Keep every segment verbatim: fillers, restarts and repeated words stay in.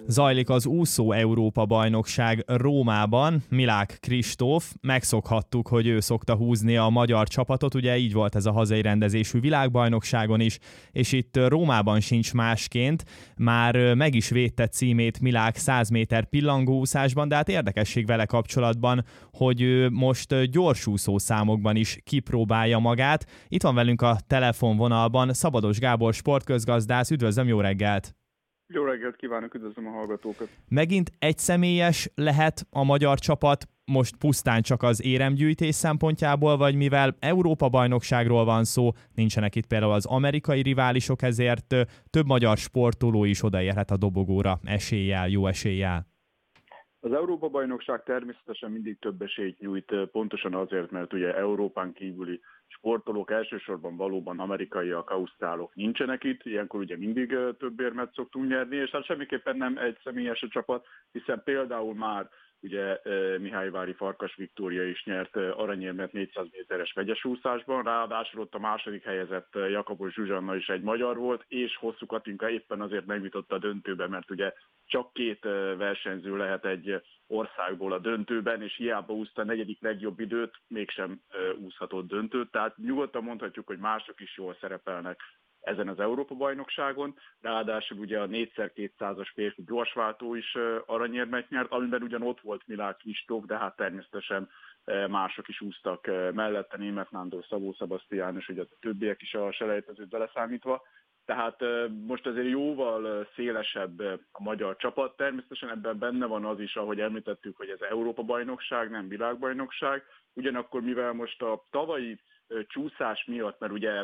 Zajlik az úszó Európa-bajnokság Rómában. Milák Kristóf, megszokhattuk, hogy ő szokta húzni a magyar csapatot, ugye így volt ez a hazai rendezésű világbajnokságon is, és itt Rómában sincs másként. Már meg is védte címét Milák száz méter pillangóúszásban, de hát érdekesség vele kapcsolatban, hogy ő most gyorsúszó számokban is kipróbálja magát. Itt van velünk a telefonvonalban Szabados Gábor sportközgazdász. Üdvözlöm, jó reggelt! Jó reggelt kívánok, üdvözlöm a hallgatókat! Megint egyszemélyes lehet a magyar csapat most pusztán csak az éremgyűjtés szempontjából, vagy mivel Európa-bajnokságról van szó, nincsenek itt például az amerikai riválisok, ezért több magyar sportoló is odaérhet a dobogóra eséllyel, jó eséllyel. Az Európa-bajnokság természetesen mindig több esélyt nyújt, pontosan azért, mert ugye Európán kívüli sportolók, elsősorban valóban amerikaiak, ausztrálok nincsenek itt, ilyenkor ugye mindig több érmet szoktunk nyerni, és hát semmiképpen nem egy személyes a csapat, hiszen például már ugye Mihályvári Farkas Viktória is nyert aranyérmet négyszáz méteres vegyesúszásban, ráadásul ott a második helyezett Jakabos Zsuzsanna is egy magyar volt, és Hosszú Katinka éppen azért megjutott a döntőbe, mert ugye csak két versenyző lehet egy országból a döntőben, és hiába úszta a negyedik legjobb időt, mégsem úszhatott döntőt, tehát nyugodtan mondhatjuk, hogy mások is jól szerepelnek ezen az Európa-bajnokságon, ráadásul ugye a négyszer kétszázas férfi gyorsváltó is aranyérmet nyert, amiben ugyan ott volt Milák Kristóf, de hát természetesen mások is úsztak mellette, Németh Nándor, Szabó Szabasztián, és ugye a többiek is a selejtezőt beleszámítva. Tehát most azért jóval szélesebb a magyar csapat, természetesen ebben benne van az is, ahogy említettük, hogy ez Európa-bajnokság, nem világbajnokság, ugyanakkor mivel most a tavalyi csúszás miatt, mert ugye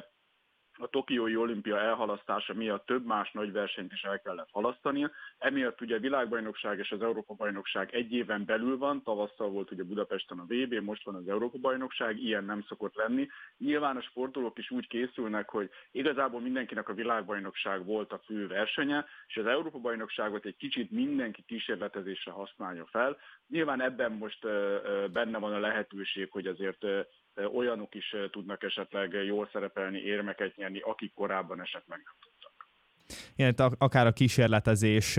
a tokiói olimpia elhalasztása miatt több más nagy versenyt is el kellett halasztania. Emiatt ugye a világbajnokság és az Európa-bajnokság egy éven belül van, tavasszal volt ugye Budapesten a vé bé, most van az Európa-bajnokság, ilyen nem szokott lenni. Nyilván a sportolók is úgy készülnek, hogy igazából mindenkinek a világbajnokság volt a fő versenye, és az Európa-bajnokságot egy kicsit mindenki kísérletezésre használja fel. Nyilván ebben most benne van a lehetőség, hogy azért olyanok is tudnak esetleg jól szerepelni, érmeket nyerni, akik korábban esetleg nem tudtak. Igen, akár a kísérletezés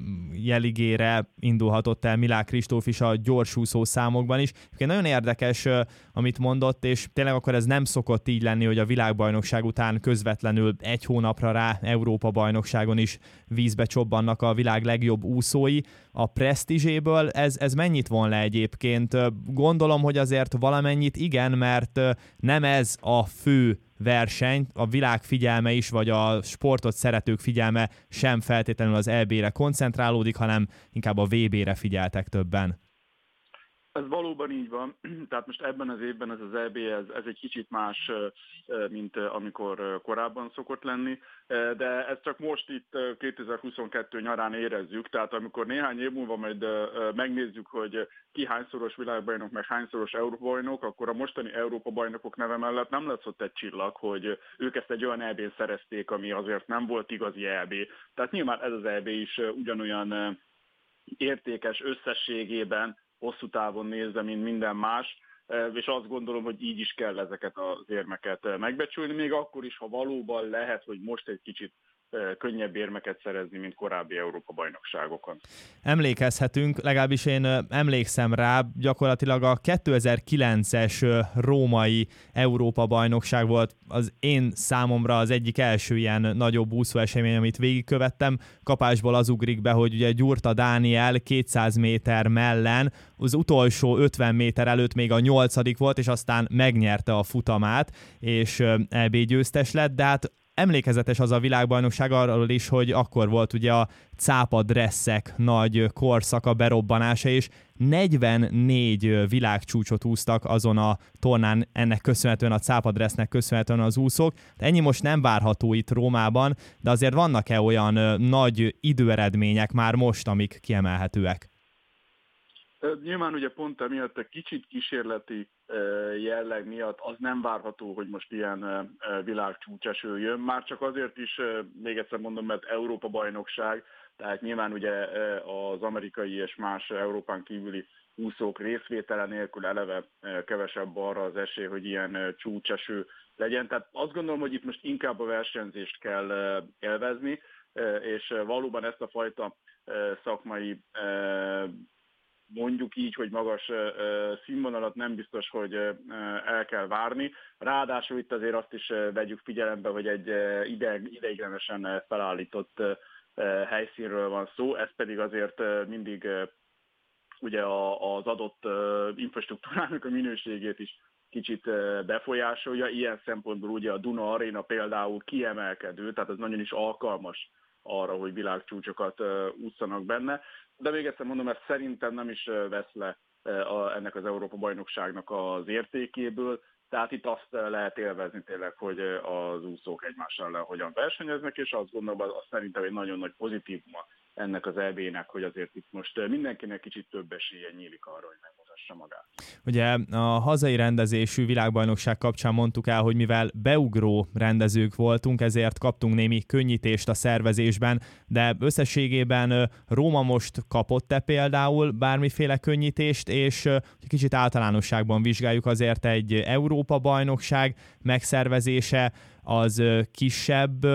jeligére indulhatott el Milák Kristóf is a gyorsúszó számokban is. Nagyon érdekes, amit mondott, és tényleg akkor ez nem szokott így lenni, hogy a világbajnokság után közvetlenül egy hónapra rá Európa-bajnokságon is vízbe csobbannak a világ legjobb úszói. A presztízséből ez, ez mennyit von le egyébként? Gondolom, hogy azért valamennyit igen, mert nem ez a fő verseny, a világ figyelme is, vagy a sportot szeretők figyelme sem feltétlenül az é bé-re koncentrálódik, hanem inkább a vé bé-re figyeltek többen. Ez valóban így van, tehát most ebben az évben ez az é bé, ez, ez egy kicsit más, mint amikor korábban szokott lenni, de ezt csak most itt kétezer-huszonkettő nyarán érezzük, tehát amikor néhány év múlva majd megnézzük, hogy ki hányszoros világbajnok, meg hányszoros Európa-bajnok, akkor a mostani Európa-bajnokok neve mellett nem lesz ott egy csillag, hogy ők ezt egy olyan é bén szerezték, ami azért nem volt igazi é bé. Tehát nyilván ez az é bé is ugyanolyan értékes összességében, hosszú távon nézve, mint minden más, és azt gondolom, hogy így is kell ezeket az érmeket megbecsülni, még akkor is, ha valóban lehet, hogy most egy kicsit könnyebb érmeket szerezni, mint korábbi Európa-bajnokságokon. Emlékezhetünk, legalábbis én emlékszem rá, gyakorlatilag a kétezer-kilences római Európa-bajnokság volt az én számomra az egyik első ilyen nagyobb úszóesemény, amit végigkövettem. Kapásból az ugrik be, hogy ugye Gyurta Dániel kétszáz méter mellen az utolsó ötven méter előtt még a nyolcadik volt, és aztán megnyerte a futamát, és é bé győztes lett, de hát emlékezetes az a világbajnokság arról is, hogy akkor volt ugye a cápa dresszek nagy korszaka, berobbanása, és negyvennégy világcsúcsot úsztak azon a tornán, ennek köszönhetően, a cápa dressznek köszönhetően az úszók. De ennyi most nem várható itt Rómában, de azért vannak-e olyan nagy időeredmények már most, amik kiemelhetőek? Nyilván ugye pont emiatt a kicsit kísérleti jelleg miatt az nem várható, hogy most ilyen világcsúcseső jön. Már csak azért is, még egyszer mondom, mert Európa-bajnokság, tehát nyilván ugye az amerikai és más Európán kívüli úszók részvétele nélkül eleve kevesebb arra az esély, hogy ilyen csúcseső legyen. Tehát azt gondolom, hogy itt most inkább a versenyzést kell élvezni, és valóban ezt a fajta szakmai, mondjuk így, hogy magas színvonalat nem biztos, hogy el kell várni. Ráadásul itt azért azt is vegyük figyelembe, hogy egy ideiglenesen felállított helyszínről van szó, ez pedig azért mindig ugye az adott infrastruktúrának a minőségét is kicsit befolyásolja. Ilyen szempontból ugye a Duna Arena például kiemelkedő, tehát ez nagyon is alkalmas arra, hogy világcsúcsokat ússzanak benne. De még egyszer mondom, ez szerintem nem is vesz le ennek az Európa-bajnokságnak az értékéből, tehát itt azt lehet élvezni tényleg, hogy az úszók egymás ellen hogyan versenyeznek, és azt gondolom, az szerintem egy nagyon nagy pozitívuma ennek az é bé-nek, hogy azért itt most mindenkinek kicsit több esélye nyílik arra, hogy megmutassa magát. Ugye a hazai rendezésű világbajnokság kapcsán mondtuk el, hogy mivel beugró rendezők voltunk, ezért kaptunk némi könnyítést a szervezésben, de összességében Róma most kapott-e például bármiféle könnyítést, és kicsit általánosságban vizsgáljuk, azért egy Európa-bajnokság megszervezése az kisebb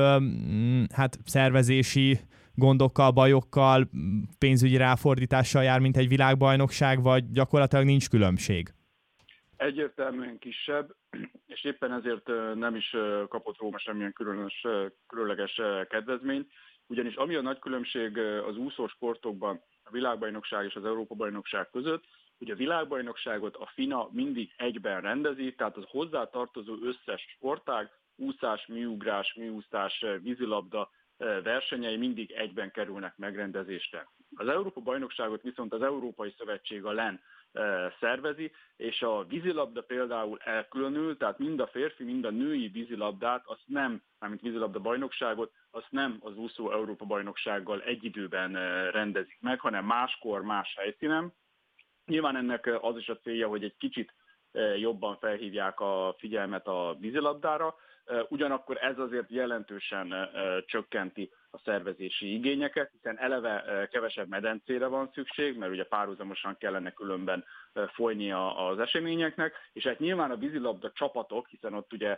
hát szervezési gondokkal, bajokkal, pénzügyi ráfordítással jár, mint egy világbajnokság, vagy gyakorlatilag nincs különbség? Egyértelműen kisebb, és éppen ezért nem is kapott Róma semmilyen különös, különleges kedvezményt, ugyanis ami a nagy különbség az úszósportokban a világbajnokság és az Európa-bajnokság között, hogy a világbajnokságot a FINA mindig egyben rendezi, tehát az hozzátartozó összes sportág, úszás, műugrás, műúszás, vízilabda versenyei mindig egyben kerülnek megrendezésre. Az Európa-bajnokságot viszont az Európai Szövetség a LEN szervezi, és a vízilabda például elkülönül, tehát mind a férfi, mind a női vízilabdát, azt nem, mármint vízilabda bajnokságot, azt nem az úszó Európa-bajnoksággal egy időben rendezik meg, hanem máskor, más helyszínen. Nyilván ennek az is a célja, hogy egy kicsit jobban felhívják a figyelmet a vízilabdára, ugyanakkor ez azért jelentősen csökkenti a szervezési igényeket, hiszen eleve kevesebb medencére van szükség, mert ugye párhuzamosan kellene különben folynia az eseményeknek, és hát nyilván a vízilabda csapatok, hiszen ott ugye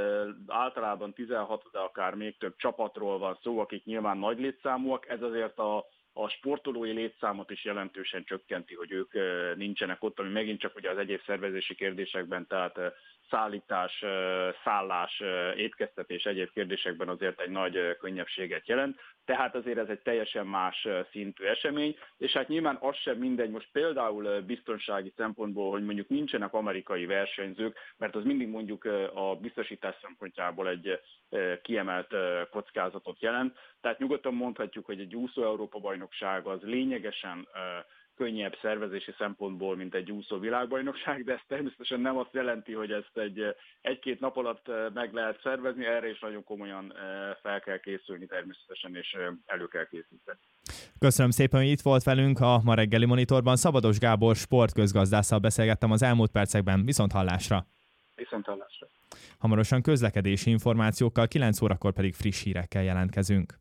általában tizenhat, de akár még több csapatról van szó, akik nyilván nagy létszámúak, ez azért a a sportolói létszámot is jelentősen csökkenti, hogy ők nincsenek ott, ami megint csak ugye az egyéb szervezési kérdésekben, tehát szállítás, szállás, étkeztetés, egyéb kérdésekben azért egy nagy könnyebbséget jelent. Tehát azért ez egy teljesen más szintű esemény, és hát nyilván az sem mindegy most például biztonsági szempontból, hogy mondjuk nincsenek amerikai versenyzők, mert az mindig mondjuk a biztosítás szempontjából egy kiemelt kockázatot jelent. Tehát nyugodtan mondhatjuk, hogy egy úszó Európa-bajnokság az lényegesen könnyebb szervezési szempontból, mint egy úszó világbajnokság, de ez természetesen nem azt jelenti, hogy ezt egy, egy-két nap alatt meg lehet szervezni, erre is nagyon komolyan fel kell készülni természetesen, és elő kell készíteni. Köszönöm szépen, hogy itt volt velünk a Ma reggeli Monitorban. Szabados Gábor sportközgazdásszal beszélgettem az elmúlt percekben. Viszont hallásra! Viszont hallásra! Hamarosan közlekedési információkkal, kilenc órakor pedig friss hírekkel jelentkezünk.